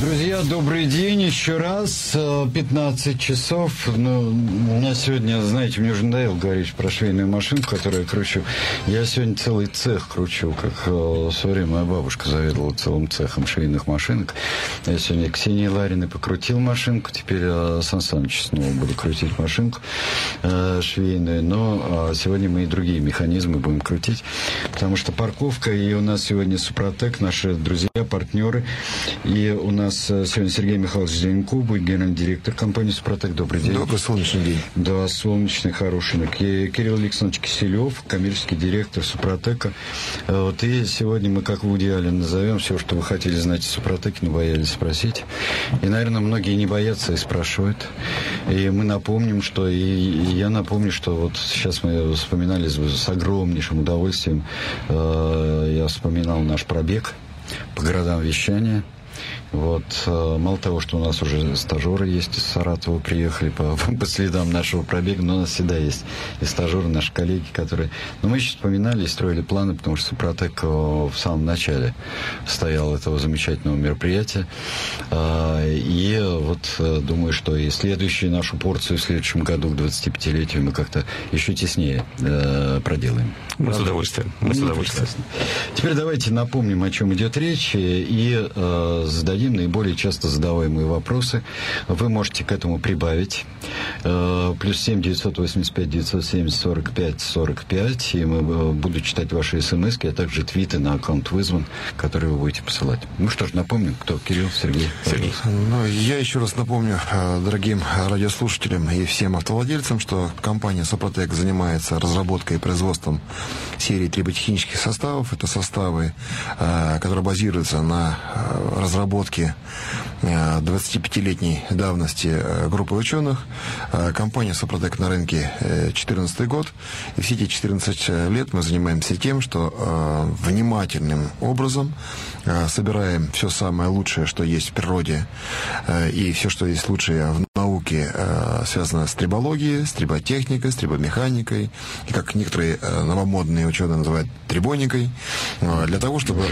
Друзья, добрый день еще раз. 15 часов. Ну, у меня сегодня, знаете, мне уже надоело говорить про швейную машинку, которую я кручу. Я сегодня целый цех кручу, как в свое время моя бабушка заведовала целым цехом швейных машинок. Я сегодня Ксении Лариной покрутил машинку, теперь Сан Саныч снова буду крутить машинку швейную. Но сегодня мы и другие механизмы будем крутить, потому что парковка, и у нас сегодня Супротек, наши друзья, партнеры, и у нас сегодня Сергей Михайлович Зеленко будет генеральный директор компании «Супротек». Добрый день. Добрый солнечный день. Да, солнечный, хороший. Кирилл Александрович Киселев, коммерческий директор «Супротека». Вот, и сегодня мы, как Вуди Аллен, назовем все, что вы хотели знать о «Супротеке», но боялись спросить. И, наверное, многие не боятся и спрашивают. И мы напомним, что... И я напомню, что вот сейчас мы вспоминали с огромнейшим удовольствием. Я вспоминал наш пробег по городам вещания. Вот, мало того, что у нас уже стажеры есть из Саратова, приехали по следам нашего пробега, но у нас всегда есть и стажеры, наши коллеги, которые... Но мы еще вспоминали и строили планы, потому что Супротек в самом начале стоял этого замечательного мероприятия. И вот думаю, что и следующую нашу порцию в следующем году, к 25-летию, мы как-то еще теснее проделаем. Мы с удовольствием. Теперь давайте напомним, о чем идет речь, и зададим наиболее часто задаваемые вопросы. Вы можете к этому прибавить. Плюс 7 985 970 45 45. И мы буду читать ваши смс-ки, а также твиты на аккаунт «Вызван», которые вы будете посылать. Ну что ж, напомним, кто? Кирилл, Сергей. Ну, я еще раз напомню дорогим радиослушателям и всем автовладельцам, что компания «Супротек» занимается разработкой и производством серии триботехнических составов. Это составы, которые базируются на разработке 25-летней давности группы ученых. Компания «Супротек» на рынке 14 год. И все эти 14 лет мы занимаемся тем, что внимательным образом собираем все самое лучшее, что есть в природе, и все, что есть лучшее в науке, связано с трибологией, с триботехникой, с трибомеханикой, и как некоторые новомодные ученые называют трибоникой, для того, чтобы...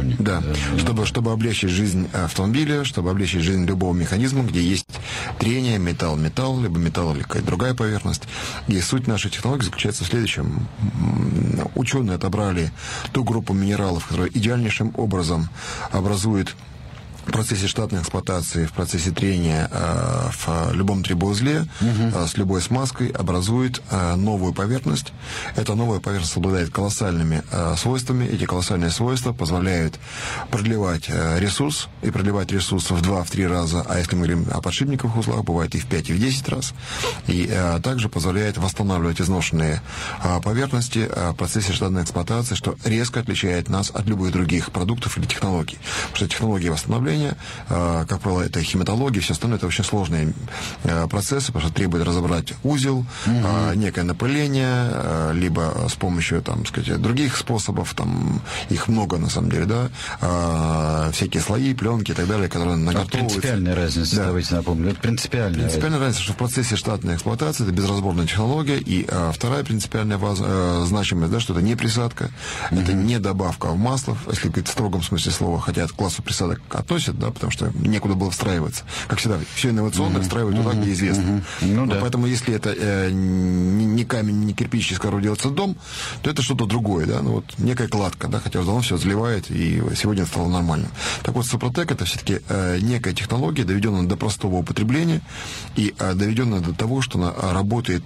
Чтобы облегчить жизнь автомобиля, чтобы облегчить жизнь любого механизма, где есть трение, металл-металл, либо металл или какая-то другая поверхность. И суть нашей технологии заключается в следующем. Ученые отобрали ту группу минералов, которая идеальнейшим образом образует в процессе штатной эксплуатации, в процессе трения в любом трибоузле с любой смазкой образует новую поверхность. Эта новая поверхность обладает колоссальными свойствами. Эти колоссальные свойства позволяют продлевать ресурс, и продлевать ресурс в 2-3 раза, а если мы говорим о подшипниковых узлах, бывает и в 5, и в 10 раз. И также позволяет восстанавливать изношенные поверхности в процессе штатной эксплуатации, что резко отличает нас от любых других продуктов или технологий. Потому что технологии восстановления, как правило, это химатология, все остальное, это очень сложные процессы, потому что требует разобрать узел, некое напыление, либо с помощью, там, сказать, других способов, там, их много на самом деле, да, всякие слои, пленки и так далее, которые наготовываются. Принципиальная разница, давайте напомним, это принципиальная разница, что в процессе штатной эксплуатации это безразборная технология, и вторая принципиальная значимость, да, что это не присадка, это не добавка в масло, если говорить в строгом смысле слова, хотя к классу присадок относят, да, потому что некуда было встраиваться. Как всегда, все инновационное встраивают туда, где известно. Поэтому, если это не камень, не кирпич, из которого делается дом, то это что-то другое, да, ну вот некая кладка, да, хотя давно все заливает, и сегодня это стало нормальным. Так вот, Супротек — это все-таки некая технология, доведенная до простого употребления и доведенная до того, что она работает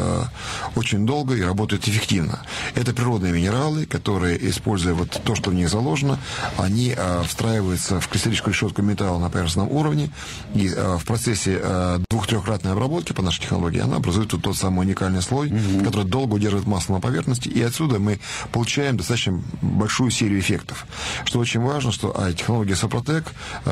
очень долго и работает эффективно. Это природные минералы, которые, используя вот то, что в них заложено, они встраиваются в кристаллическую решетку металла на поверхностном уровне, и в процессе 2-3-кратной обработки по нашей технологии она образует тот самый уникальный слой, который долго удерживает масло на поверхности, и отсюда мы получаем достаточно большую серию эффектов. Что очень важно, что технология Супротек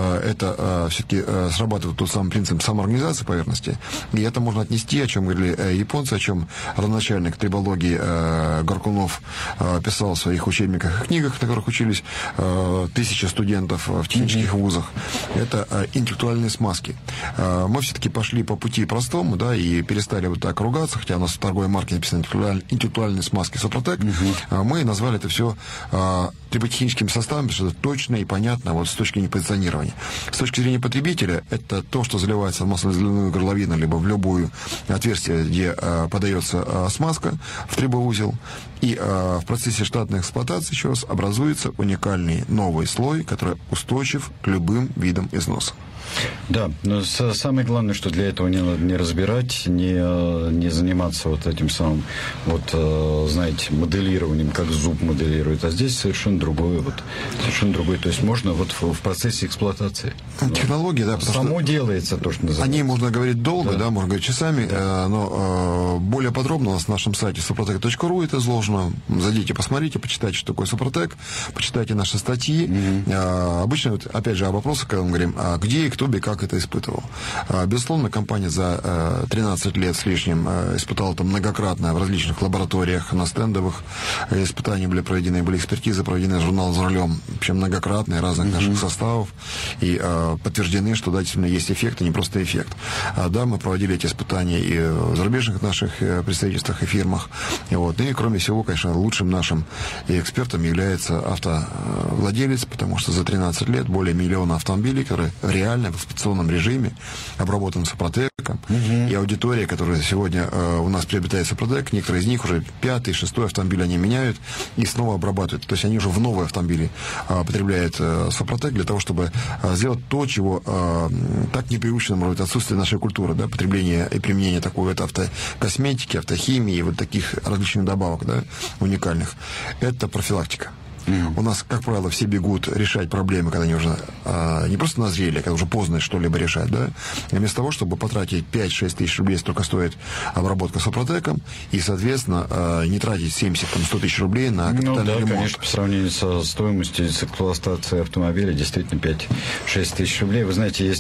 это все-таки срабатывает тот самый принцип самоорганизации поверхности, и это можно отнести, о чем говорили японцы, о чем родоначальник трибологии Горкунов писал в своих учебниках и книгах, на которых учились тысячи студентов в технических вузах. это интеллектуальные смазки. Мы все-таки пошли по пути простому, да, и перестали вот так ругаться, хотя у нас в торговой марке написано интеллектуальные смазки Супротек. Мы назвали это все триботехническим составом, потому что это точно и понятно вот с точки зрения позиционирования. С точки зрения потребителя, это то, что заливается в масло-изливную горловину, либо в любую отверстие, где подается смазка в трибоузел, и в процессе штатной эксплуатации, еще раз, образуется уникальный новый слой, который устойчив к любым видам износа. Да, но самое главное, что для этого не надо не разбирать, не заниматься вот этим самым, вот, знаете, моделированием, как зуб моделирует, а здесь совершенно другое, то есть можно вот в процессе эксплуатации. Технологии, да, потому само что делается то, что называется. О ней можно говорить долго, да, можно говорить часами, но более подробно у нас на нашем сайте suprotec.ru это изложено. Зайдите, посмотрите, почитайте, что такое Супротек, почитайте наши статьи. Обычно, вот, опять же, о вопросах, когда мы говорим, где и кто бы как это испытывал. Безусловно, компания за 13 лет с лишним испытала это многократно в различных лабораториях, на стендовых испытания были проведены, были экспертизы проведены, журнал «За рулем», вообще многократные разных наших составов, и подтверждены, что да, действительно есть эффект, и не просто эффект. Да, мы проводили эти испытания и в зарубежных наших представительствах и фирмах. Вот. И, кроме всего, конечно, лучшим нашим экспертом является автовладелец, потому что за 13 лет более миллиона автомобилей, которые реально в эксплуатационном режиме обработан Супротеком. И аудитория, которая сегодня у нас приобретает Супротек, некоторые из них уже 5-й, 6-й автомобиль они меняют и снова обрабатывают. То есть они уже в новые автомобили потребляют Супротек для того, чтобы сделать то, чего так непривычно, может быть, отсутствие нашей культуры, да, потребление и применение такой вот автокосметики, автохимии, вот таких различных добавок, да, уникальных. Это профилактика. У нас, как правило, все бегут решать проблемы, когда они уже не просто назрели, а когда уже поздно что-либо решать, да, и вместо того, чтобы потратить 5-6 тысяч рублей, столько стоит обработка Супротеком, и, соответственно, не тратить 70-100 тысяч рублей на капитальный ремонт. Конечно, по сравнению со стоимостью с эксплуатацией автомобиля, действительно, 5-6 тысяч рублей. Вы знаете, есть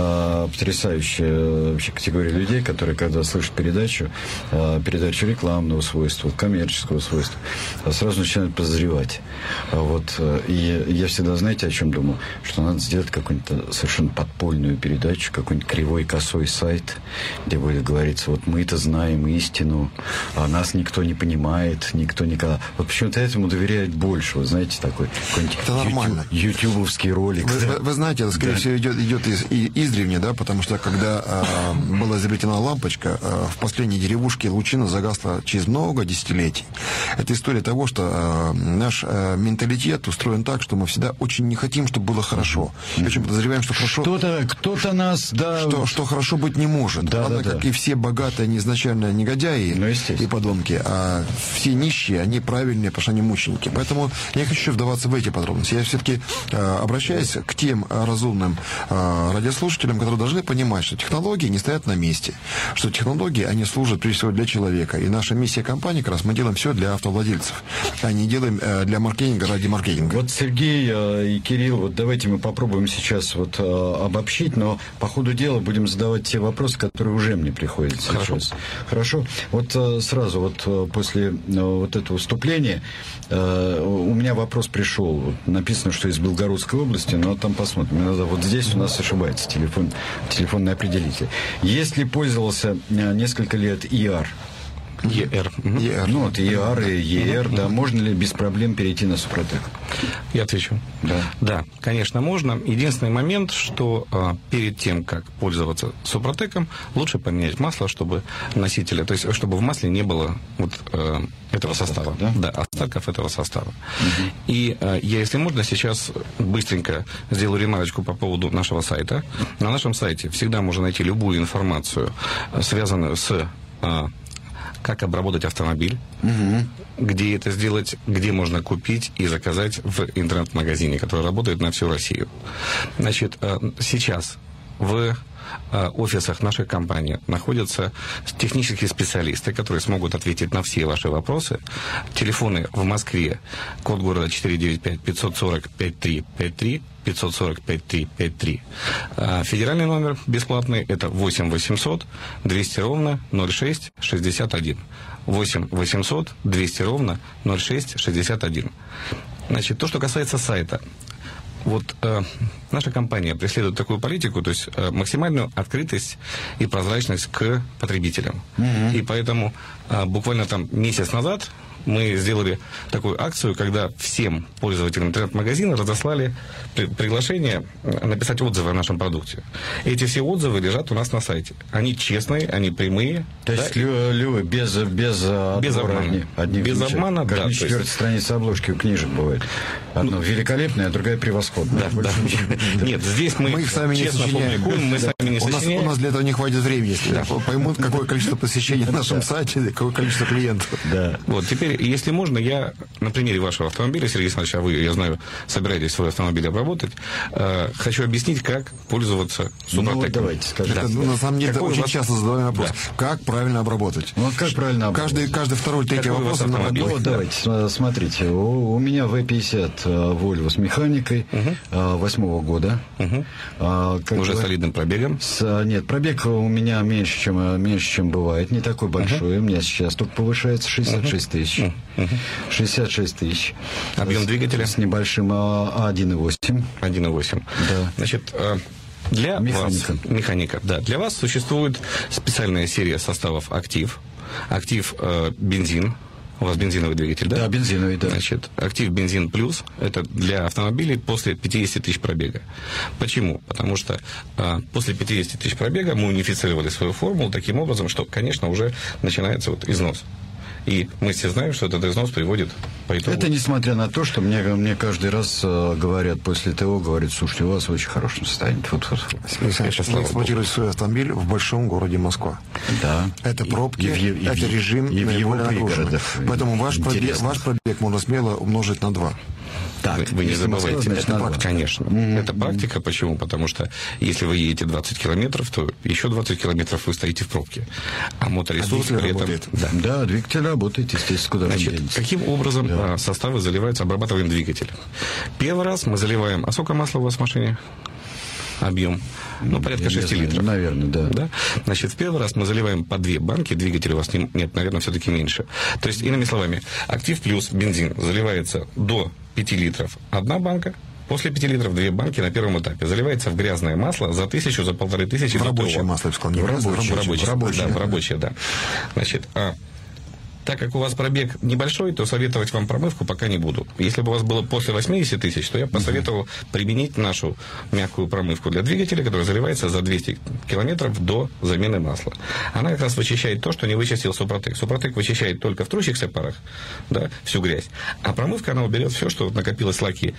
потрясающая вообще категория людей, которые, когда слышат передачу рекламного свойства, коммерческого свойства, сразу начинают подозревать. Вот, и я всегда, знаете, о чем думал? Что надо сделать какую-нибудь совершенно подпольную передачу, какой-нибудь кривой косой сайт, где будет говориться, вот мы-то знаем истину, а нас никто не понимает, никто никогда... Вот почему-то этому доверяют больше, вы знаете, такой какой-нибудь ютубовский ролик. Вы знаете, это, скорее всего, идет издревне, да, потому что, когда была изобретена лампочка, в последней деревушке лучина загасла через много десятилетий. Это история того, что наш менталитет устроен так, что мы всегда очень не хотим, чтобы было хорошо. И очень подозреваем, что хорошо... Кто-то нас, да... Что хорошо быть не может. Да, Ладно, как и все богатые, они изначально негодяи и подонки, а все нищие, они правильные, потому что они мученики. Поэтому я не хочу вдаваться в эти подробности. Я все-таки обращаюсь к тем разумным радиослушателям, которые должны понимать, что технологии не стоят на месте, что технологии, они служат прежде всего для человека. И наша миссия компании, как раз, мы делаем все для автовладельцев, а не делаем для маркетинга ради маркетинга. Вот Сергей и Кирилл, вот давайте мы попробуем сейчас вот обобщить, но по ходу дела будем задавать те вопросы, которые уже мне приходят сейчас. Хорошо? Вот сразу вот после вот этого выступления у меня вопрос пришел. Вот, написано, что из Белгородской области, но там посмотрим. Иногда вот здесь у нас ошибается телефонный определитель. Если пользовался несколько лет ER, ну, вот ER и ER, да, можно ли без проблем перейти на Супротек? Я отвечу. Да, конечно, можно. Единственный момент, что перед тем, как пользоваться Супротеком, лучше поменять масло, чтобы носителя, то есть чтобы в масле не было вот этого состава. Да, остатков этого состава. И я, если можно, сейчас быстренько сделаю ремарочку по поводу нашего сайта. На нашем сайте всегда можно найти любую информацию, связанную с как обработать автомобиль, где это сделать, где можно купить и заказать в интернет-магазине, который работает на всю Россию. Значит, сейчас в офисах нашей компании находятся технические специалисты, которые смогут ответить на все ваши вопросы. Телефоны в Москве, код города 495-540-5353, 540-5353. Федеральный номер бесплатный, это 8-800-200-06-61. 8-800-200-06-61. Значит, то, что касается сайта. Вот наша компания преследует такую политику, то есть максимальную открытость и прозрачность к потребителям. И поэтому буквально там месяц назад мы сделали такую акцию, когда всем пользователям интернет-магазина разослали приглашение написать отзывы о нашем продукте. Эти все отзывы лежат у нас на сайте. Они честные, они прямые. То есть, без обмана. Без обмана, как да. на 4-й странице обложки у книжек бывает. Одна великолепная, а другая превосходная. Да. Нет, здесь мы их сами честно публикуем, мы сами не сочиняем. У нас для этого не хватит времени, если поймут, какое количество посещений на нашем сайте, какое количество клиентов. Да. Вот, теперь, если можно, я на примере вашего автомобиля, Сергей Александрович, а вы, я знаю, собираетесь свой автомобиль обработать, хочу объяснить, как пользоваться Супротеком. Давайте, скажите. Это, на самом деле, очень часто задаваемый вопрос. Да. Как правильно обработать? Как правильно обработать? Каждый второй, третий вопрос. Давайте, смотрите. У меня V50 Volvo с механикой 8-го года. Уже солидным пробегом? Нет, пробег у меня меньше, чем бывает. Не такой большой. У меня сейчас только повышается 66 тысяч. 66 тысяч. Объем двигателя? С небольшим 1,8. 1,8. Да. Значит, для механика. Да. Для вас существует специальная серия составов «Актив». «Актив» бензин. У вас бензиновый двигатель, да? Да, бензиновый, да. Значит, «Актив Бензин Плюс» – это для автомобилей после 50 тысяч пробега. Почему? Потому что после 50 тысяч пробега мы унифицировали свою формулу таким образом, что, конечно, уже начинается вот износ. И мы все знаем, что этот износ приводит по итогу. Это несмотря на то, что мне каждый раз говорят, после ТО, говорят, слушайте, у вас в очень хорошем состоянии. Вы эксплуатируете свой автомобиль в большом городе Москва. Да. Это пробки, это режим наиболее нагруженный. Поэтому ваш пробег можно смело умножить на 2. Так, вы не забывайте, это практика. Конечно. Это практика. Почему? Потому что если вы едете 20 километров, то еще 20 километров вы стоите в пробке. А моторесурс при этом... Да, двигатель работает, естественно, куда Значит, каким образом составы заливаются, обрабатываем двигатель? Первый раз мы заливаем... А сколько масла у вас в машине? Объем. Порядка 6 литров. Наверное, да. Значит, в первый раз мы заливаем по 2 банки, двигателя у вас нет, наверное, все-таки меньше. То есть, иными словами, «Актив Плюс» бензин заливается до 5 литров 1 банка, после 5 литров 2 банки на первом этапе. Заливается в грязное масло за 1000, за 1500. В рабочее масло, я бы сказал, не в рабочее, да. Значит, так как у вас пробег небольшой, то советовать вам промывку пока не буду. Если бы у вас было после 80 тысяч, то я посоветовал применить нашу мягкую промывку для двигателя, которая заливается за 200 километров до замены масла. Она как раз вычищает то, что не вычистил Супротек. Супротек вычищает только в трущихся парах, да, всю грязь. А промывка, она уберет все, что накопилось шлаки,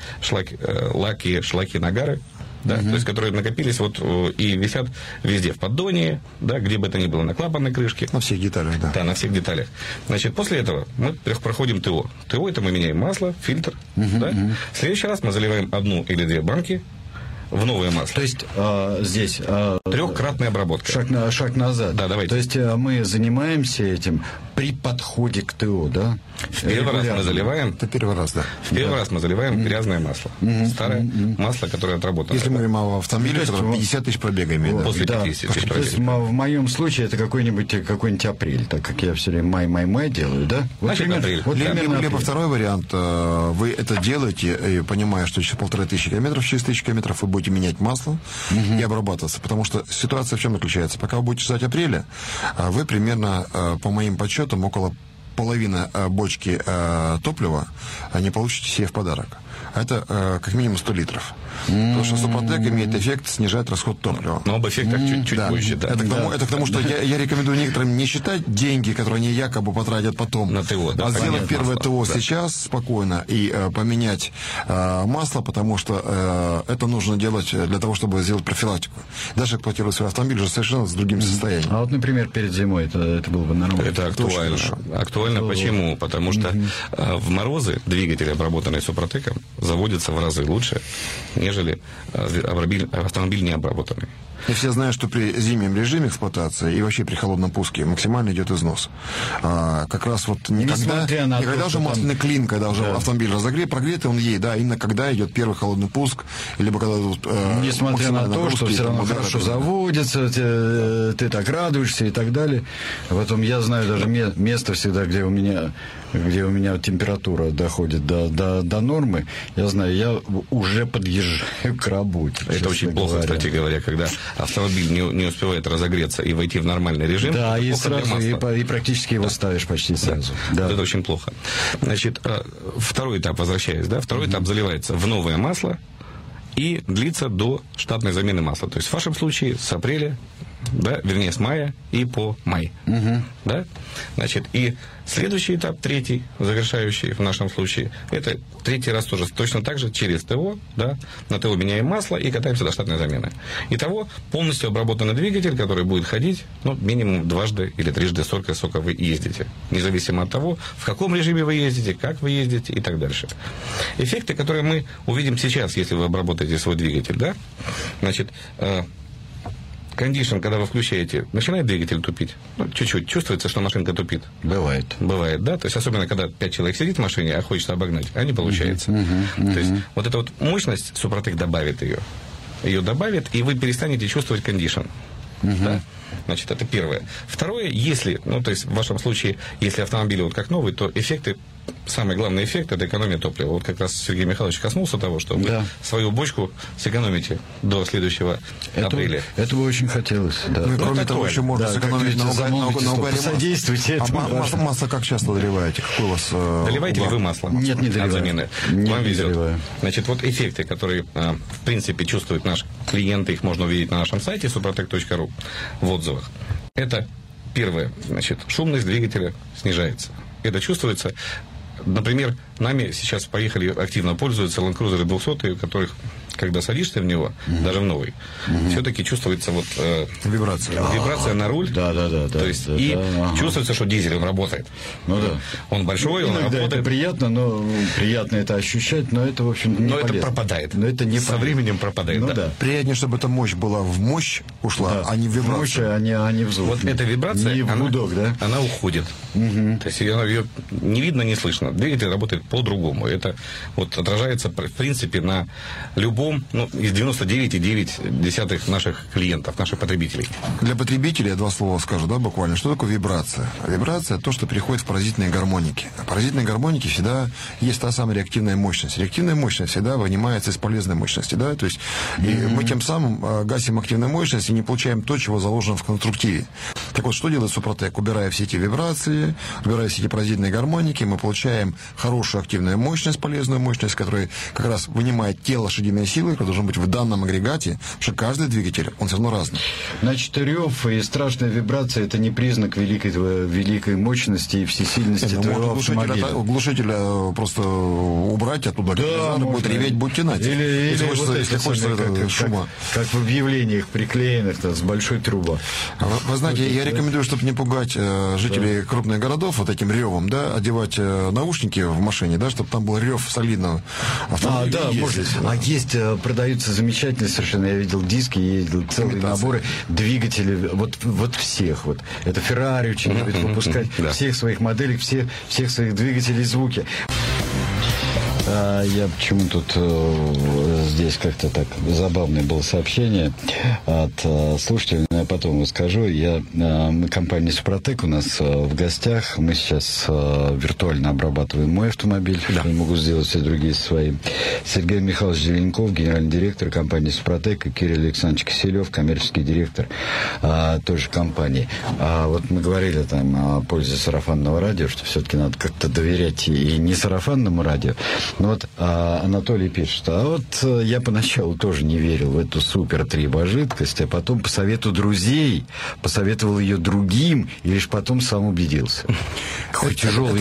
нагары, да, то есть, которые накопились и висят везде, в поддоне, да, где бы это ни было, на клапанной крышке. На всех деталях, да. Да, на всех деталях. Значит, после этого мы проходим ТО. ТО – это мы меняем масло, фильтр, да. В следующий раз мы заливаем 1 или 2 банки в новое масло. То есть здесь... 3-кратная обработка. Шаг назад. Да, давайте. То есть мы занимаемся этим при подходе к ТО, да? В первый раз мы заливаем... Это первый раз, да. В первый раз мы заливаем грязное масло. Старое масло, которое отработано. Если мы говорим о автомобиле, который 50 тысяч пробега имеет. После 50 тысяч пробега. То есть в моем случае это какой-нибудь апрель, так как я все время май делаю, да? Значит, апрель. Либо второй вариант, вы это делаете, понимая, что через 1500 километров, через 1000 километров вы будете менять масло и обрабатываться. Потому что ситуация в чем заключается? Пока вы будете ждать апреля, вы примерно, по моим подсчетам, около половины бочки топлива не получите себе в подарок. Это как минимум 100 литров. Потому что Супротек имеет эффект снижать расход топлива. Но об эффектах чуть позже, да. Это к тому, что я рекомендую некоторым не считать деньги, которые они якобы потратят потом, на ТО, да, сделать первое ТО сейчас спокойно и поменять масло, потому что это нужно делать для того, чтобы сделать профилактику. Даже эксплуатировать свой автомобиль уже совершенно с другим состоянием. А например, перед зимой это было бы нормально. Это актуально. Актуально почему? Потому что в морозы двигатели, обработанные Супротеком, заводятся в разы лучше, нежели автомобиль не обработанный. И все знают, что при зимнем режиме эксплуатации и вообще при холодном пуске максимально идет износ. Как раз вот никогда уже масляный клин, когда уже автомобиль прогретый, он едет, да, именно когда идет первый холодный пуск, либо когда... Несмотря на то, что все равно хорошо заводится, ты так радуешься и так далее. Потом я знаю даже место всегда, где у меня температура доходит до нормы, я знаю, я уже подъезжаю к работе. Это очень плохо, кстати говоря, когда автомобиль не успевает разогреться и войти в нормальный режим. Да, и сразу, и практически его ставишь почти сразу. Да. Это очень плохо. Значит, второй этап, возвращаясь, да, второй этап заливается в новое масло и длится до штатной замены масла. То есть в вашем случае с апреля, да, вернее, с мая и по май. Да? Значит, и следующий этап, третий, завершающий в нашем случае, это третий раз тоже точно так же через ТО, да, на ТО меняем масло и катаемся до штатной замены. Итого полностью обработанный двигатель, который будет ходить, минимум дважды или трижды столько, сколько вы ездите. Независимо от того, в каком режиме вы ездите, как вы ездите и так дальше. Эффекты, которые мы увидим сейчас, если вы обработаете свой двигатель, да, значит, кондишн, когда вы включаете, начинает двигатель тупить. Чуть-чуть. Чувствуется, что машинка тупит. Бывает, да. То есть, особенно, когда 5 человек сидит в машине, а хочется обогнать, а не получается. То есть, вот эта вот мощность, Супротек добавит ее. Ее добавит, и вы перестанете чувствовать кондишн. Да? Значит, это первое. Второе, если, то есть, в вашем случае, если автомобиль вот как новый, то эффекты, самый главный эффект – это экономия топлива. Вот как раз Сергей Михайлович коснулся того, что вы свою бочку сэкономите до следующего апреля. Это бы очень хотелось. Да. Кроме того, еще можно сэкономить на угаре. Содействуйте этому. Масло как часто доливаете? Какой у вас доливаете ли вы масло? Нет, не доливаю. От замены? Вам везет. Значит, вот эффекты, которые, в принципе, чувствуют наши клиенты, их можно увидеть на нашем сайте suprotec.ru в отзывах. Это первое. Значит, шумность двигателя снижается. Это чувствуется. Например, нами сейчас поехали, активно пользуются Land Cruiser 200, у которых, когда садишься в него, даже в новый, все-таки чувствуется вот вибрация на руль. Да. То есть, чувствуется, что дизель, он работает. Он большой, он работает. Это приятно, но приятно это ощущать, но это, в общем, не полезно. Но это пропадает. Но это не со временем пропадает. Приятнее, чтобы эта мощь была в мощь ушла, а не в вибрацию. Мощь, а не в звук. Вот эта вибрация, она уходит. То есть, ее не видно, не слышно. Двигатель работает по-другому. Это вот отражается, в принципе, на любом, из 99,9 наших клиентов, наших потребителей. Для потребителей я два слова скажу, буквально. Что такое вибрация? Вибрация – это то, что переходит в паразитные гармоники. В паразитной гармонике всегда есть та самая реактивная мощность. Реактивная мощность всегда вынимается из полезной мощности, да, то есть и мы тем самым гасим активную мощность и не получаем то, чего заложено в конструктиве. Так вот, что делает Супротек? Убирая все эти вибрации, убирая все эти паразитные гармоники, мы получаем хорошую активную мощность, полезную мощность, которая как раз вынимает те лошадиные силы, которые должны быть в данном агрегате, потому что каждый двигатель, он все равно разный. Значит, рев и страшная вибрация – это не признак великой мощности и всесильности твоего автомобиля. Глушителя просто убрать оттуда, будет реветь, будет тянать. Если хочется шума. Как в объявлениях приклеенных с большой трубой. Вы знаете, я рекомендую, чтобы не пугать жителей крупных городов вот этим ревом, одевать наушники в машине, чтобы там был рев солидного автомобиля. Есть, продаются замечательные совершенно, я видел диски, ездил целые наборы двигателей, вот всех. Это Ferrari очень любит выпускать всех своих моделей, всех своих двигателей звуки. Я почему тут здесь как-то так забавное было сообщение от слушателей, но я потом расскажу. Мы компания Супротек, у нас в гостях. Мы сейчас виртуально обрабатываем мой автомобиль. Я могу сделать все другие свои. Сергей Михайлович Зеленков, генеральный директор компании Супротек, и Кирилл Александрович Киселев, коммерческий директор той же компании. Вот мы говорили там о пользе сарафанного радио, что все-таки надо как-то доверять и не сарафанному радио. Анатолий пишет, я поначалу тоже не верил в эту супер-трибо-жидкость, а потом по совету друзей посоветовал ее другим, и лишь потом сам убедился. Какой тяжелый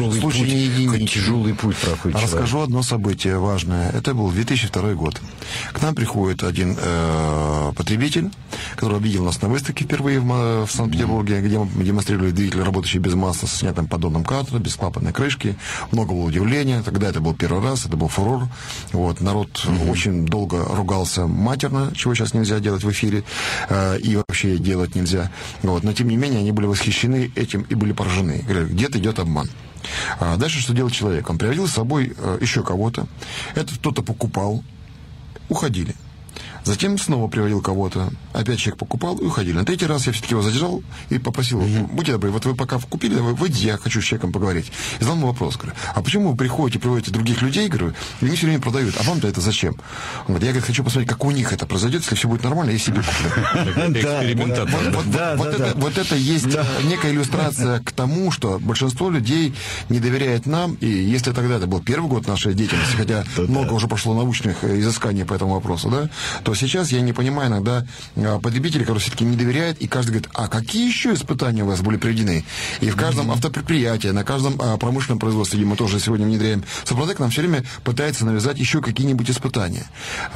путь проходит. Расскажу одно событие важное. Это был 2002 год. К нам приходит один потребитель который видел нас на выставке впервые в Санкт-Петербурге, где мы демонстрировали двигатель, работающий без масла, с снятым поддоном картера, без клапанной крышки. Много было удивления. Тогда это был первый раз, это был фурор. Вот, народ очень долго ругался матерно, чего сейчас нельзя делать в эфире, и вообще делать нельзя. Вот. Но, тем не менее, они были восхищены этим и были поражены. Говорят, где-то идет обман. А дальше что делал человек? Он приводил с собой еще кого-то. Это кто-то покупал, уходили. Затем снова приводил кого-то. Опять человек покупал и уходили. На третий раз я все-таки его задержал и попросил, будьте добры, вот вы пока купили, выйдите, я хочу с человеком поговорить. И задал ему вопрос, говорю, а почему вы приходите, приводите других людей, говорю, и они все время продают, а вам-то это зачем? Он говорит, я говорит, хочу посмотреть, как у них это произойдет, если все будет нормально, я себе куплю. Вот это есть некая иллюстрация к тому, что большинство людей не доверяет нам, и если тогда это был первый год нашей деятельности, хотя много уже прошло научных изысканий по этому вопросу, да, то сейчас я не понимаю иногда потребителей, которые все-таки не доверяют, и каждый говорит, а какие еще испытания у вас были проведены? И в каждом автопредприятии, на каждом промышленном производстве, где мы тоже сегодня внедряем Супротек, нам все время пытается навязать еще какие-нибудь испытания.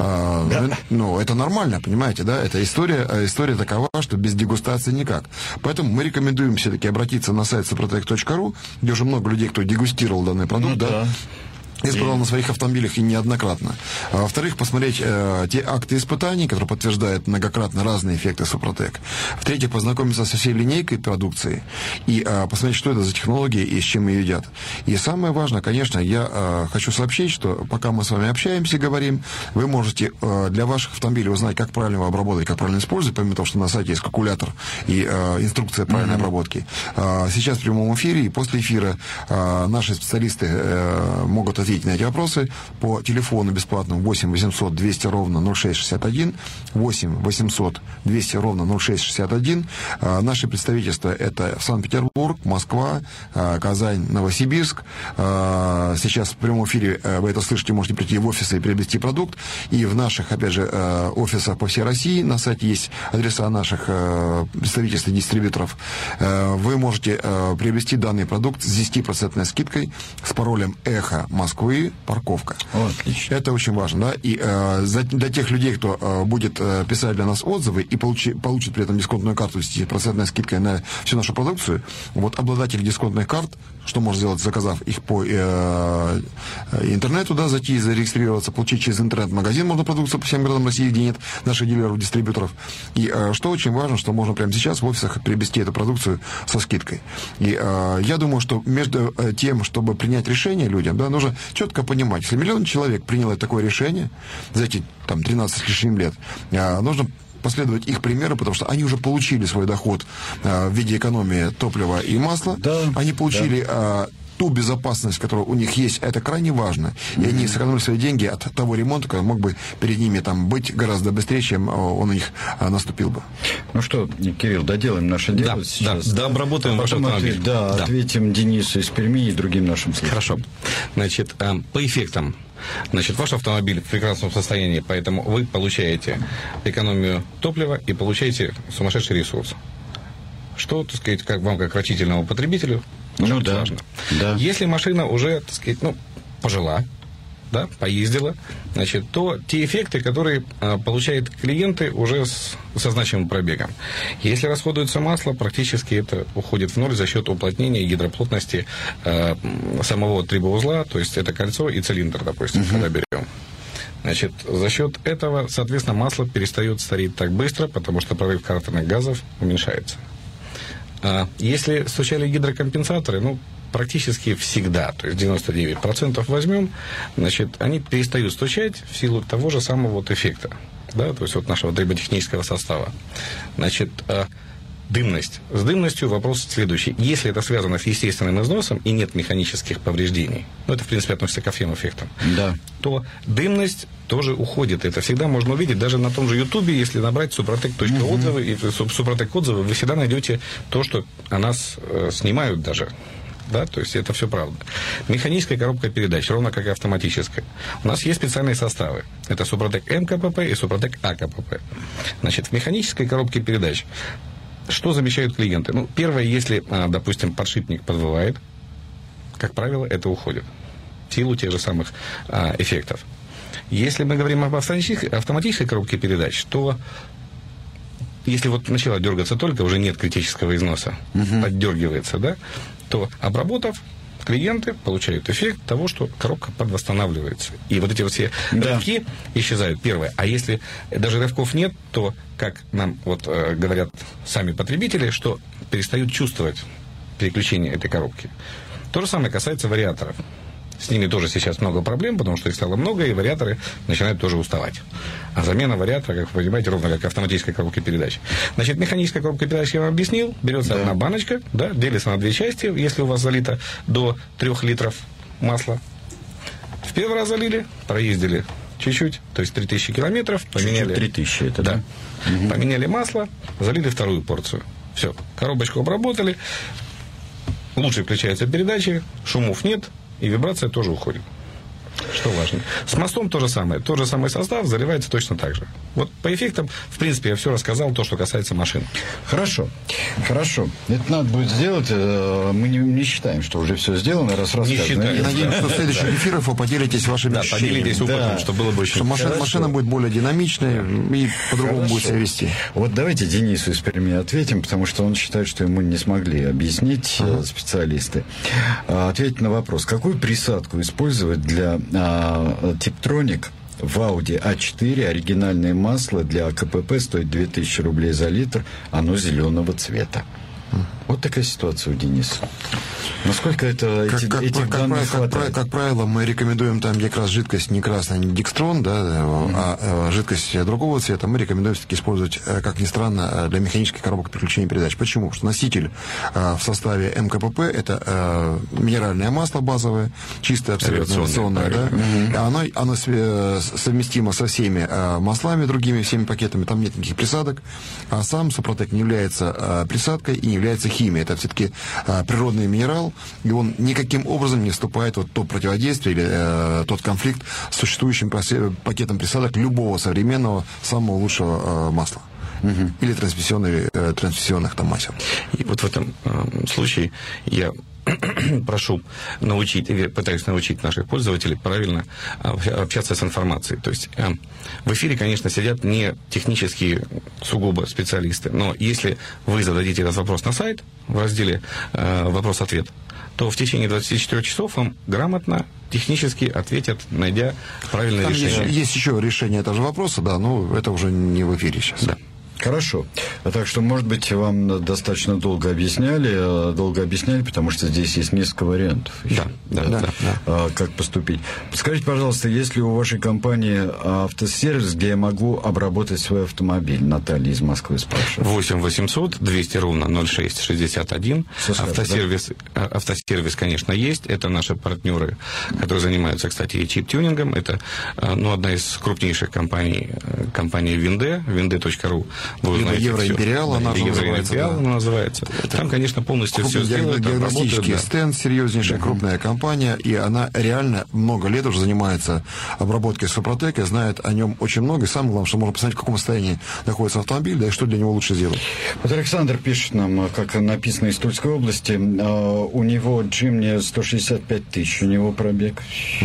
Ну, это нормально, понимаете, да? Это история такова, что без дегустации никак. Поэтому мы рекомендуем все-таки обратиться на сайт suprotec.ru, где уже много людей, кто дегустировал данный продукт, испытал на своих автомобилях и неоднократно. Во-вторых, посмотреть те акты испытаний, которые подтверждают многократно разные эффекты Супротек. В-третьих, познакомиться со всей линейкой продукции и посмотреть, что это за технологии и с чем ее едят. И самое важное, конечно, я хочу сообщить, что пока мы с вами общаемся и говорим, вы можете для ваших автомобилей узнать, как правильно его обработать, как правильно использовать, помимо того, что на сайте есть калькулятор и инструкция правильной обработки. Сейчас в прямом эфире и после эфира наши специалисты могут ответить на эти вопросы по телефону бесплатному 8 800 200 ровно 0661, 8 800 200 ровно 0661. Наши представительства это Санкт-Петербург, Москва, Казань, Новосибирск. Сейчас в прямом эфире вы это слышите, можете прийти в офисы и приобрести продукт. И в наших, опять же, офисах по всей России на сайте есть адреса наших представительств и дистрибьюторов. Вы можете приобрести данный продукт с 10% скидкой с паролем «Эхо Москвы», парковка. Отлично. Это очень важно, да. И для тех людей, кто будет писать для нас отзывы и получит при этом дисконтную карту с 10% скидкой на всю нашу продукцию, вот обладатель дисконтных карт, что может сделать, заказав их по интернету, да, зайти, зарегистрироваться, получить через интернет-магазин, можно продукцию по всем городам России, где нет наших дилеров, дистрибьюторов. И что очень важно, что можно прямо сейчас в офисах приобрести эту продукцию со скидкой. И я думаю, что между тем, чтобы принять решение людям, да, нужно четко понимать, если миллион человек приняло такое решение за эти там 13 с лишним лет, нужно последовать их примеру, потому что они уже получили свой доход в виде экономии топлива и масла, они получили ту безопасность, которая у них есть, это крайне важно. И они сэкономили свои деньги от того ремонта, который мог бы перед ними там быть гораздо быстрее, чем он у них наступил бы. Ну что, Кирилл, доделаем наше дело сейчас. Да, обработаем ваш автомобиль. Ответим Денису из Перми и другим нашим слушателям. Хорошо. Значит, по эффектам. Значит, ваш автомобиль в прекрасном состоянии, поэтому вы получаете экономию топлива и получаете сумасшедший ресурс. Что, так сказать, как вам, как рачительному потребителю, важно. Да. Если машина уже, так сказать, пожила, да, поездила, значит, то те эффекты, которые получают клиенты уже со значимым пробегом. Если расходуется масло, практически это уходит в ноль за счет уплотнения гидроплотности самого трибоузла, то есть это кольцо и цилиндр, допустим, когда берем. Значит, за счет этого, соответственно, масло перестает стареть так быстро, потому что прорыв картерных газов уменьшается. Если стучали гидрокомпенсаторы, практически всегда, то есть 99% возьмем, значит, они перестают стучать в силу того же самого эффекта, да, то есть нашего триботехнического состава. Значит, дымность. С дымностью вопрос следующий. Если это связано с естественным износом и нет механических повреждений, это, в принципе, относится ко всем эффектам, то дымность тоже уходит. Это всегда можно увидеть даже на том же Ютубе, если набрать Супротек.отзывы и Супротек отзывы, вы всегда найдете то, что о нас снимают даже. Да, то есть это все правда. Механическая коробка передач, ровно как и автоматическая. У нас есть специальные составы. Это Супротек МКПП и Супротек АКПП. Значит, в механической коробке передач что замечают клиенты? Первое, если, допустим, подшипник подвывает, как правило, это уходит в силу тех же самых эффектов. Если мы говорим об автоматической коробке передач, то если вот начала дергаться только, уже нет критического износа, поддергивается, да, то, обработав, клиенты получают эффект того, что коробка подвосстанавливается. И вот эти вот все рывки исчезают. Первое. А если даже рывков нет, то, как нам вот говорят сами потребители, что перестают чувствовать переключение этой коробки. То же самое касается вариаторов. С ними тоже сейчас много проблем, потому что их стало много, и вариаторы начинают тоже уставать. А замена вариатора, как вы понимаете, ровно как автоматической коробки передач. Значит, механическая коробка передач, я вам объяснил, берется одна баночка, да, делится на 2 части, если у вас залито до 3 литров масла. В первый раз залили, проездили чуть-чуть, то есть 3000 километров, поменяли... 3000 это, да? Поменяли масло, залили вторую порцию. Все, коробочку обработали, лучше включаются передачи, шумов нет, и вибрация тоже уходит. Что важно. С мостом то же самое. Тот же самый состав заливается точно так же. Вот по эффектам, в принципе, я все рассказал, то, что касается машин. Хорошо. Это надо будет сделать. Мы не считаем, что уже все сделано, раз рассказано. Надеюсь, что в следующих эфирах вы поделитесь вашими ощущениями. Поделитесь опытом, что было бы очень хорошо. Машина будет более динамичной и по-другому будет себя вести. Вот давайте Денису из Перми ответим, потому что он считает, что ему не смогли объяснить специалисты. Ответить на вопрос. Какую присадку использовать для Tiptronic в Audi A4 оригинальное масло для КПП стоит 2000 рублей за литр, оно зеленого цвета. Вот такая ситуация у Дениса. Насколько это этих данных хватает? Как правило, мы рекомендуем там, где как раз жидкость не красная, не декстрон, да, а жидкость другого цвета, мы рекомендуем все-таки использовать, как ни странно, для механических коробок переключения передач. Почему? Потому что носитель в составе МКПП это минеральное масло базовое, чистое, абсолютно авиационное, да, оно совместимо со всеми маслами другими, всеми пакетами, там нет никаких присадок, а сам Супротек не является присадкой и не является химией. Это все-таки природный минерал, и он никаким образом не вступает в то противодействие или тот конфликт с существующим пакетом присадок любого современного, самого лучшего масла. Или трансмиссионных там масел. И вот в этом случае я прошу пытаюсь научить наших пользователей правильно общаться с информацией. То есть в эфире, конечно, сидят не технические сугубо специалисты, но если вы зададите этот вопрос на сайт в разделе «Вопрос-ответ», то в течение 24 часов вам грамотно, технически ответят, найдя правильное решение. Есть еще решение этого же вопроса, да, но это уже не в эфире сейчас. Да. Хорошо. Так что, может быть, вам достаточно долго объясняли, потому что здесь есть несколько вариантов. Да. Как поступить. Подскажите, пожалуйста, есть ли у вашей компании автосервис, где я могу обработать свой автомобиль? Наталья из Москвы спрашивает. 8 800 200 ровно 06 61. Автосервис, конечно, есть. Это наши партнеры, которые занимаются, кстати, и чип-тюнингом. Это одна из крупнейших компаний Винде, vinde.ru. Евроимпериал она называется. Там, конечно, полностью все сделано. Диагностический стенд, серьезнейшая крупная компания, и она реально много лет уже занимается обработкой Супротека, знает о нем очень много, и самое главное, что можно посмотреть, в каком состоянии находится автомобиль, да и что для него лучше сделать. Вот Александр пишет нам, как написано из Тульской области, у него Джимни 165 тысяч, у него пробег.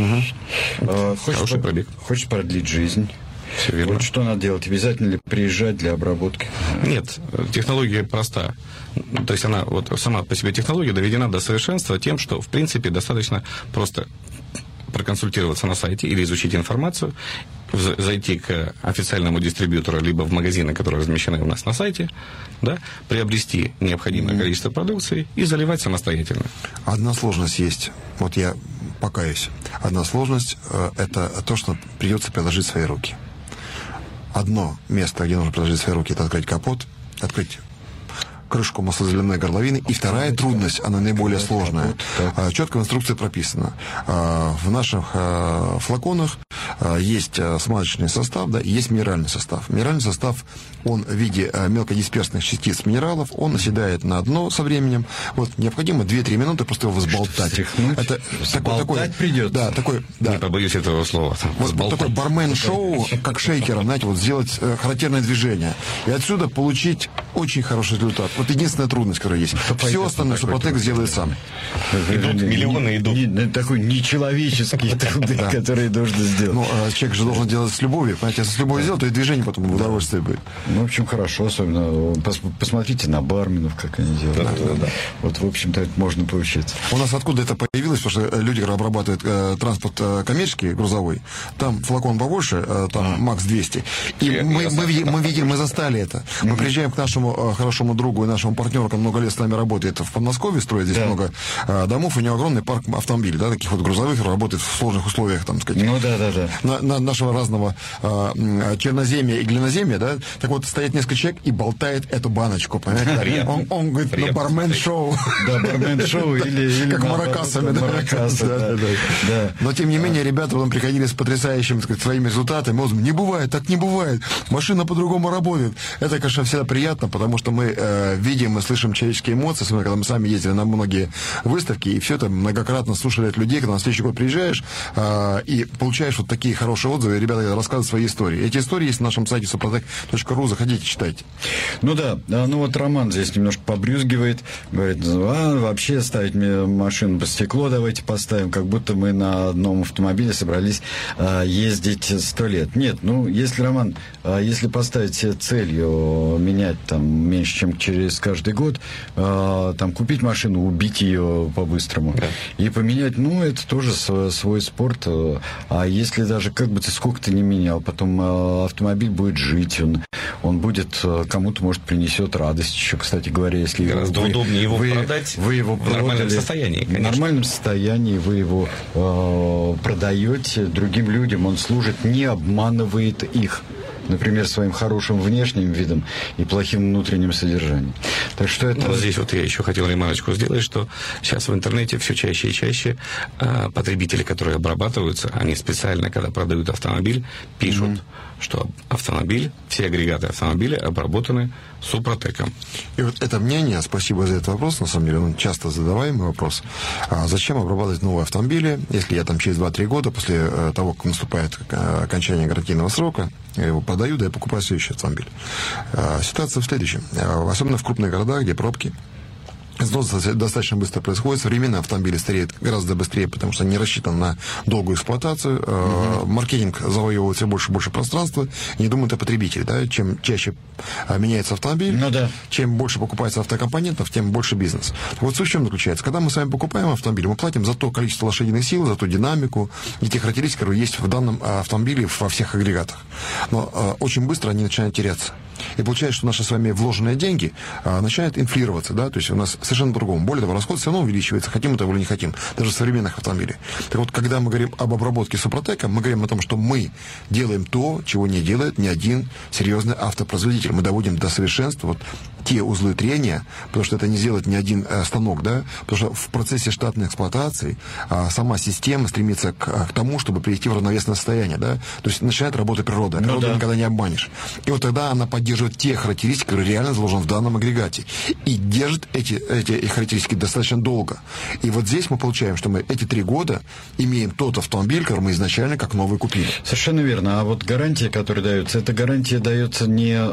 Хороший пробег. Хочет продлить жизнь. Все верно. Вот что надо делать? Обязательно ли приезжать для обработки? Нет, технология проста. То есть она вот сама по себе технология доведена до совершенства тем, что в принципе достаточно просто проконсультироваться на сайте или изучить информацию, зайти к официальному дистрибьютору либо в магазины, которые размещены у нас на сайте, да, приобрести необходимое количество продукции и заливать самостоятельно. Одна сложность есть. Вот я покаюсь. Одна сложность это то, что придется приложить свои руки. Одно место, где нужно приложить свои руки, это открыть капот, открыть крышку маслозаливной горловины. И вторая трудность, она наиболее сложная. Четко в инструкции прописано. В наших флаконах есть смазочный состав, да, и есть минеральный состав. Минеральный состав, он в виде мелкодисперсных частиц минералов, он оседает на дно со временем. Вот необходимо 2-3 минуты просто его взболтать. Это взболтать придется. Да, такой, да. Не побоюсь этого слова. Вот такой бармен-шоу, как шейкером, знаете, вот сделать характерное движение. И отсюда получить очень хороший результат. Вот единственная трудность, которая есть. Все остальное Супротек сделает сам. Миллионы идут. Такой нечеловеческий труды, которые должен сделать. Ну, человек же должен делать с любовью. Понимаете, если с любовью сделать, то и движение потом в удовольствие будет. Ну, в общем, хорошо. Особенно посмотрите на барменов, как они делают. Да. Вот, в общем-то, это можно поучиться. У нас откуда это появилось? Потому что люди, которые обрабатывают транспорт коммерческий, грузовой, там флакон побольше, там МАКС 200. И мы застали это. Мы приезжаем к нашему хорошему другу и нашему партнеру, который много лет с нами работает в Подмосковье, строит здесь много домов, у него огромный парк автомобилей, да, таких вот грузовых, которые работают в сложных условиях, там, сказать. Ну, да. На нашего разного черноземья и глиноземья, да, так вот, стоит несколько человек и болтает эту баночку, понимаете? Он говорит, ну, бармен-шоу. Да, бармен-шоу или... Как маракасами, да. Но, тем не менее, ребята потом приходили с потрясающими, так сказать, своими результатами. Не бывает, так не бывает. Машина по-другому работает. Это, конечно, всегда приятно, потому что мы видим и слышим человеческие эмоции, особенно когда мы сами ездили на многие выставки, и все это многократно слушали от людей, когда на следующий год приезжаешь и получаешь вот такие хорошие отзывы, и ребята рассказывают свои истории. Эти истории есть на нашем сайте suprotec.ru, заходите, читайте. Ну да, ну вот Роман здесь немножко побрюзгивает, говорит, вообще ставить машину по стекло давайте поставим, как будто мы на одном автомобиле собрались ездить 100 лет. Нет, ну, если, Роман, если поставить себе целью менять там меньше, чем через каждый год, там купить машину, убить ее по-быстрому и поменять, ну, это тоже свой спорт. А если даже как бы ты сколько ты не менял, потом автомобиль будет жить, он будет, кому-то, может, принесет радость еще, кстати говоря, если гораздо удобнее его продать вы его в нормальном состоянии, конечно. В нормальном состоянии вы его продаете другим людям, он служит, не обманывает их. Например, своим хорошим внешним видом и плохим внутренним содержанием. Так что это... Вот здесь вот я еще хотел ремарочку сделать, что сейчас в интернете все чаще и чаще потребители, которые обрабатываются, они специально, когда продают автомобиль, пишут, что автомобиль, все агрегаты автомобиля обработаны Супротеком. И вот это мнение, спасибо за этот вопрос, на самом деле, он часто задаваемый вопрос. Зачем обрабатывать новые автомобили, если я там через 2-3 года, после того, как наступает окончание гарантийного срока, я его продаю, да я покупаю следующий автомобиль. Ситуация в следующем. Особенно в крупных городах, где пробки, износ достаточно быстро происходит. Современные автомобили стареют гораздо быстрее, потому что они рассчитаны на долгую эксплуатацию. Маркетинг завоевывает все больше и больше пространства. Не думают о потребителе. Да? Чем чаще меняется автомобиль, чем больше покупается автокомпонентов, тем больше бизнес. Вот суть в чем заключается. Когда мы с вами покупаем автомобиль, мы платим за то количество лошадиных сил, за ту динамику и те характеристики, которые есть в данном автомобиле во всех агрегатах. Но очень быстро они начинают теряться. И получается, что наши с вами вложенные деньги начинают инфлироваться, да, то есть у нас совершенно по-другому. Более того, расход все равно увеличивается, хотим этого или не хотим, даже в современных автомобилях. Так вот, когда мы говорим об обработке Супротека, мы говорим о том, что мы делаем то, чего не делает ни один серьезный автопроизводитель. Мы доводим до совершенства вот те узлы трения, потому что это не сделает ни один станок, да, потому что в процессе штатной эксплуатации сама система стремится к тому, чтобы прийти в равновесное состояние, да, то есть начинает работать природа, природу никогда не обманешь. И вот тогда она поддерживает те характеристики, которые реально заложены в данном агрегате, и держит эти характеристики достаточно долго. И вот здесь мы получаем, что мы эти 3 года имеем тот автомобиль, который мы изначально как новый купили. Совершенно верно. А вот гарантия, которая дается, эта гарантия дается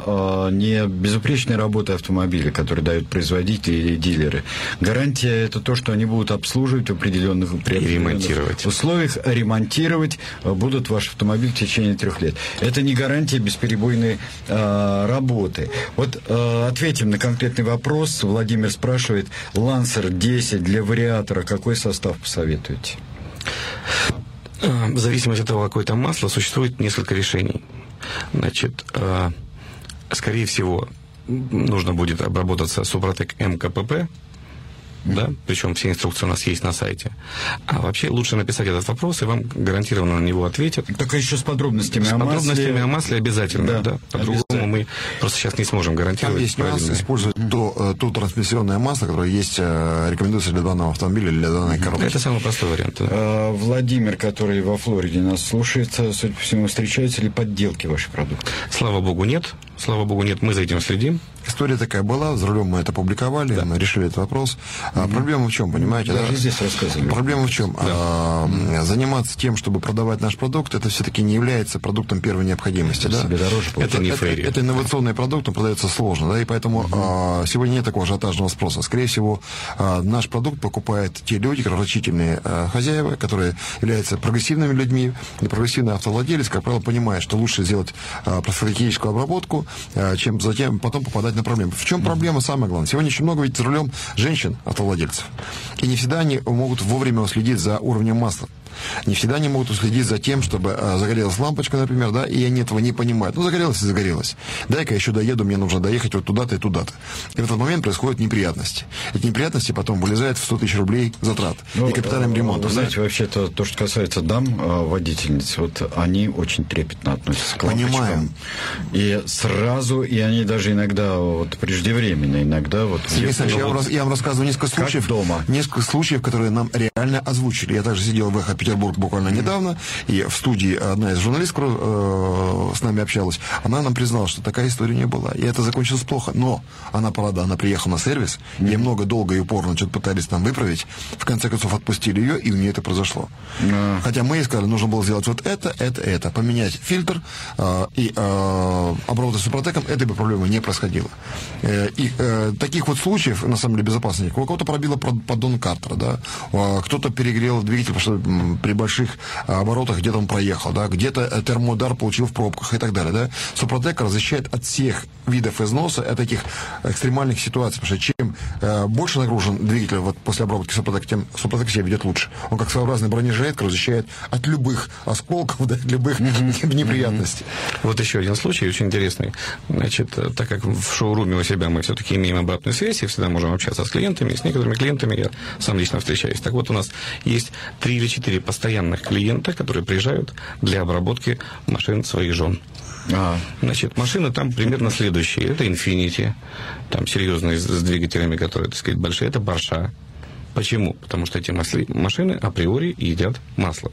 не безупречной работой автомобиля, которые дают производители или дилеры. Гарантия – это то, что они будут обслуживать в определенных условиях, ремонтировать будут ваш автомобиль в течение 3 лет. Это не гарантия бесперебойной работы. Вот ответим на конкретный вопрос. Владимир спрашивает, Lancer 10 для вариатора, какой состав посоветуете? В зависимости от того, какое там масло, существует несколько решений. Значит, скорее всего, нужно будет обработаться Супротек МКПП, да, причем все инструкции у нас есть на сайте. А вообще лучше написать этот вопрос, и вам гарантированно на него ответят. Только еще с подробностями о масле. С подробностями о масле обязательно, да. По-другому мы просто сейчас не сможем гарантировать. Там есть нюанс использовать то трансмиссионное масло, которое есть, рекомендуется для данного автомобиля, для данной коробки. Это самый простой вариант. Да. Владимир, который во Флориде нас слушает, судя по всему, встречаются ли подделки ваших продуктов? Слава богу, нет. Слава богу, нет. Мы за этим следим. история такая была, за рулем мы это публиковали, мы решили этот вопрос. Проблема в чем, понимаете? Даже здесь рассказывали. Проблема в чем? Заниматься тем, чтобы продавать наш продукт, это все-таки не является продуктом первой необходимости. Да? Себе дороже получается. Это инновационный продукт, он продается сложно, да, и поэтому сегодня нет такого ажиотажного спроса. Скорее всего, наш продукт покупают те люди, рачительные хозяева, которые являются прогрессивными людьми. И прогрессивный автовладелец, как правило, понимает, что лучше сделать профилактическую обработку, чем затем потом попадать на проблемы. В чем проблема самое главное? Сегодня очень много ведь за рулем женщин автовладельцев. И не всегда они могут вовремя следить за уровнем масла. Не всегда они могут уследить за тем, чтобы загорелась лампочка, например, да, и они этого не понимают. Ну, загорелась и загорелась. Дай-ка я еще доеду, мне нужно доехать вот туда-то и туда-то. И в этот момент происходят неприятности. Эти неприятности потом вылезают в 100 тысяч рублей затрат и капитальным ремонтом. Вы знаете, вообще-то, то, что касается дам, водительниц, вот они очень трепетно относятся к лампочкам. Понимаем. И сразу, и они даже иногда вот преждевременно, иногда вот... Я вам рассказываю несколько случаев. Дома. Несколько случаев, которые нам реально озвучили. Я также сидел в «Эхо Петербург» буквально недавно, и в студии одна из журналистов с нами общалась, она нам призналась, что такая история не была. И это закончилось плохо. Но она приехала на сервис, ей долго и упорно что-то пытались там выправить. В конце концов отпустили ее, и у нее это произошло. Хотя мы ей сказали, нужно было сделать вот это. Поменять фильтр и обработать супротеком, этой бы проблемы не происходило. И таких вот случаев, на самом деле, безопасно нет. У кого-то пробило поддон картера, да, кто-то перегрел двигатель, потому что при больших оборотах где-то он проехал, да, где-то термоудар получил в пробках и так далее, да. Супротек защищает от всех видов износа, от таких экстремальных ситуаций, потому что чем больше нагружен двигатель вот после обработки Супротек, тем Супротек себя ведет лучше. Он как своеобразный бронежилет, который защищает от любых осколков, да, от любых неприятностей. Вот еще один случай очень интересный. Значит, так как в шоуруме у себя мы все-таки имеем обратную связь и всегда можем общаться с клиентами, с некоторыми клиентами я сам лично встречаюсь. Так вот, у нас есть 3 или 4 постоянных клиента, которые приезжают для обработки машин своих жен. Значит, машины там примерно следующие. Это Infiniti, там серьезные с двигателями, которые, так сказать, большие. Это Porsche. Почему? Потому что эти машины априори едят масло.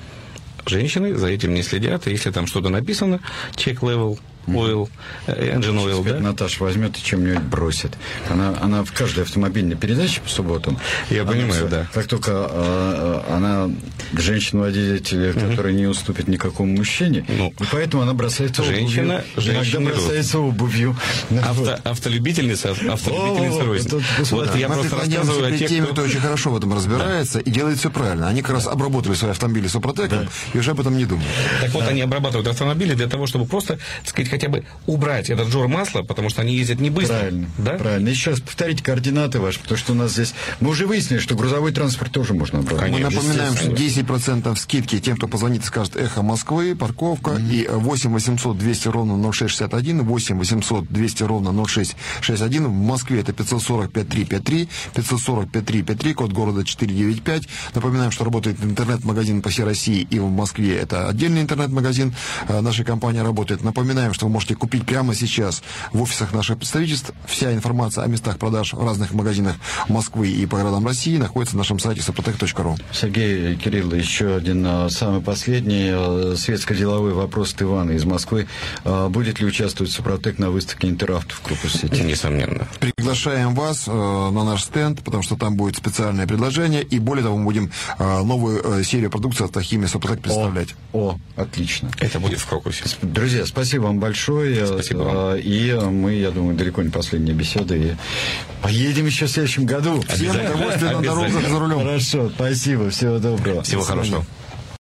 Женщины за этим не следят, и если там что-то написано, check level, oil, engine oil, да? Наташа возьмет и чем-нибудь бросит. Она в каждой автомобильной передаче по субботам. Я понимаю, да. Как только она женщина-водитель, которая не уступит никакому мужчине, и поэтому она бросается обувью. Иногда бросается обувью. Автолюбительница рознь. Вот я просто рассказываю о тех, кто очень хорошо в этом разбирается и делает все правильно. Они как раз обработали свои автомобили Супротеком и уже об этом не думают. Так вот, они обрабатывают автомобили для того, чтобы просто, так сказать, хотя бы убрать этот жор масла, потому что они ездят не быстро. Правильно, да? Правильно. И сейчас повторите координаты ваши, потому что у нас здесь... Мы уже выяснили, что грузовой транспорт тоже можно обрабатывать. Мы напоминаем, что 10% скидки тем, кто позвонит и скажет «Эхо Москвы», парковка, и 8 800 200 ровно 0661, 8 800 200 ровно 0661. В Москве это 540 5353, 540 5353, код города 495. Напоминаем, что работает интернет-магазин по всей России, и в Москве это отдельный интернет-магазин. Наша компания работает. Напоминаем, что вы можете купить прямо сейчас в офисах наших представительств. Вся информация о местах продаж в разных магазинах Москвы и по городам России находится на нашем сайте suprotec.ru. Сергей, Кирилл, еще один самый последний светско-деловой вопрос от Ивана из Москвы. Будет ли участвовать Супротек на выставке Интеравто в Крокус-Сити? Несомненно. Приглашаем вас на наш стенд, потому что там будет специальное предложение, и более того, мы будем новую серию продукции «Автохимия Супротек» представлять. Отлично. Это будет в Крокусе. Друзья, спасибо вам большое. Спасибо вам. И мы, я думаю, далеко не последняя беседа. И поедем еще в следующем году. Всем удовольствия на дорогах за рулем. Хорошо, спасибо. Всего доброго. Всего хорошего.